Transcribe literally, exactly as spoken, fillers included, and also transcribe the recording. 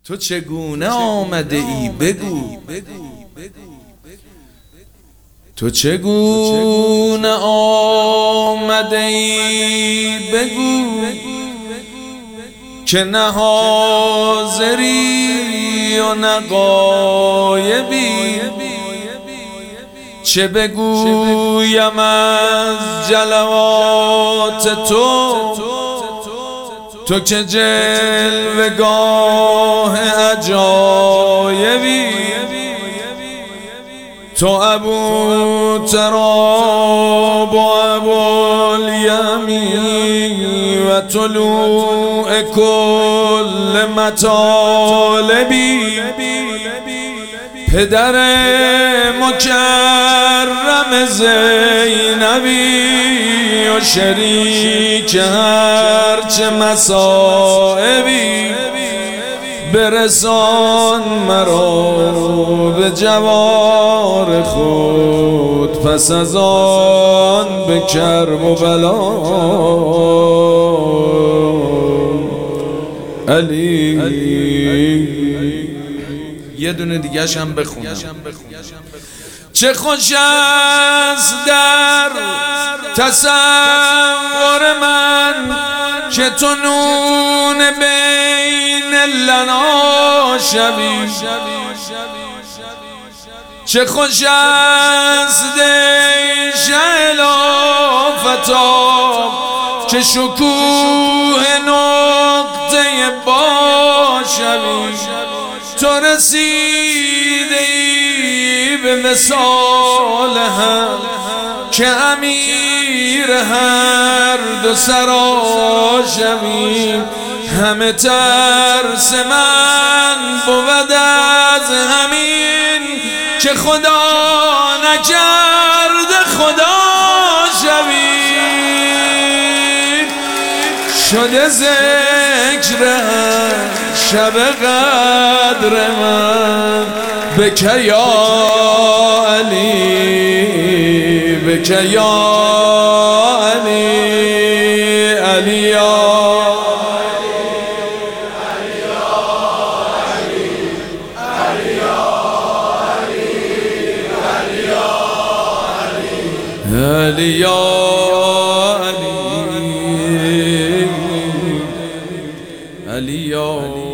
تو چگونه آمده ای بگو، تو چگونه آمده ای بگو، که نه حاضری و نه غایبی. چه بگویم از جلوات تو، تو که جلوه‌گاه عجایبی. تو ابو تراب و ابوالیمی و طلوع کل مطالبی. پدر مکرم زینبی و شریک هرچه مصائبی. برسان مرا به جوار خود، پس از آن به کرب و بلا. علی یه دونه دیگه هم بخونم. چه خوش است در تصور من که تو نون بین لنا شوی. چه خوش است ای شهل آفتاب که شکوه نقطه با شوی. تو رسیده ای به وصال هم که امیر هر دو سرا شوی. همه ترس من بود از همین که خدا نکرده خدا شوی. شده ذکر شب قدر من بکه یا علی، بکه یا علی، علی یا علی یا علی، علی یا